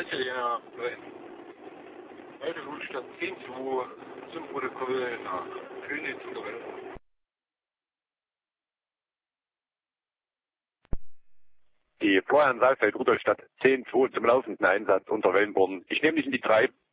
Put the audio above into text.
Italiener 9. Heute Rundstadt 10-2 zum Protokoll nach Königs oder Wellenborn. Die Florian Saalfeld, Rudolstadt 10-2 zum laufenden Einsatz unter Wellenborn. Ich nehme dich in die 3.